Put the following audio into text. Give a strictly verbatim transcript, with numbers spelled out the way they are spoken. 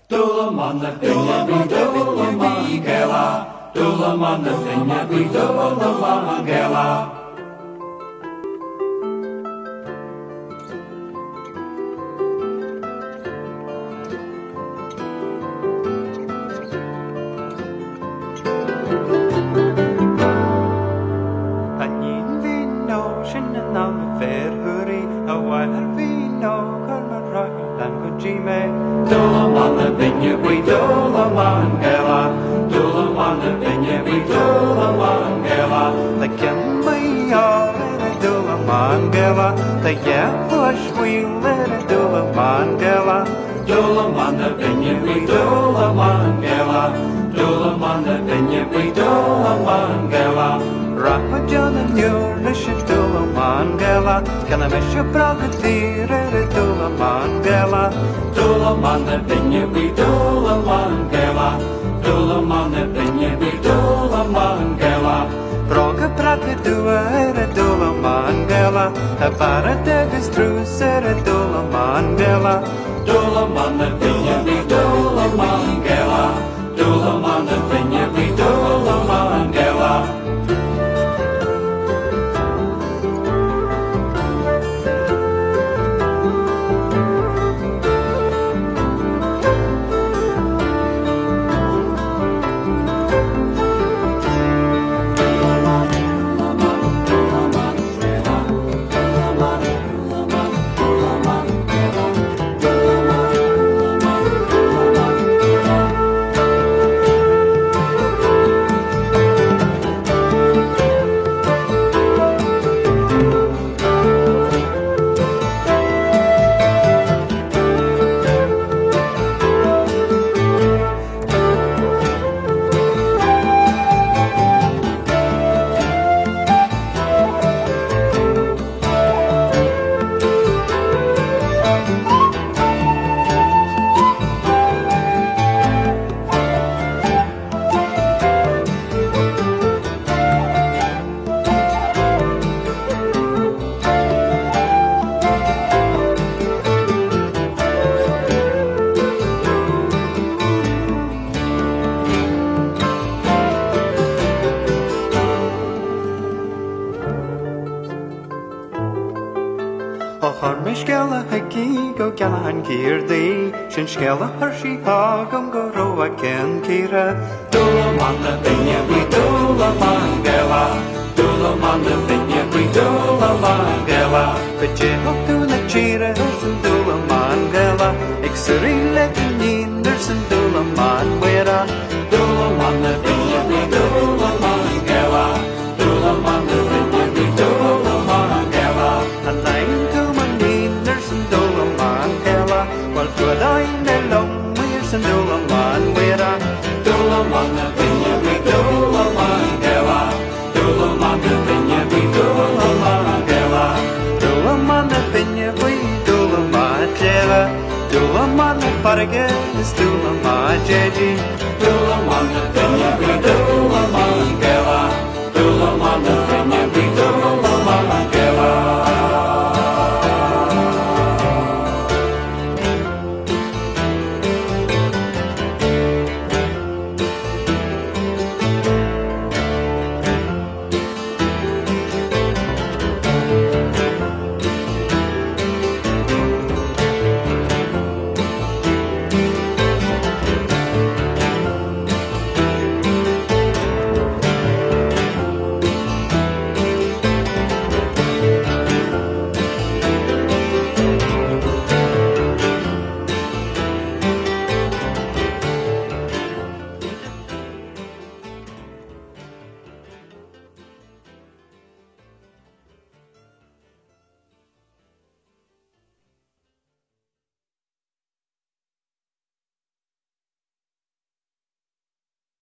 Tulamana pinya bi tulamangela. Tulamana pinya bi tulamangela. Tulamana pinya bi tulamangela. Tulamana pinya bi tulamangela. The Kemaya Tulamangela. The Yapush wheel Tulamangela. Tulamana pinya bi tulamangela. Tulamana pinya bi tulamangela. Rahajana Nurnish Tulamangela. Kanamisha Pragatira Tulamangela. Tulamana pinya bi tulamangela. Tulamana pinya bi tulamangela. Praga Pragadua Tulamangela. Aparatagas Trusera Tulamangela. Tulamana pinya bi tulamangela. Tulamana pinya bi tulamangela. Mishkela haki go galan kirdi. Shin skela hershi hagam go roa ken kira. Tulamana pinya bi tulamangela. Tulamana pinya bi tulamangela. Kache hoktu na chira sun tulamangela. Iksuri lekinin dersun tulaman wera. Tulamana pinya bi tulamangela. Tulamana pinya bi tulamangela. Alain tumanin dersun tulamangela. Wal fuadain elong wirsun tulaman wera. Tulamana pinya bi tulamangela. Tulamana pinya bi tulamangela. Tulamana pinya bi tulamangela. Tulamana parges tulamajeji. Tulamana pinya bi tulamangela. Tulamana pinya bi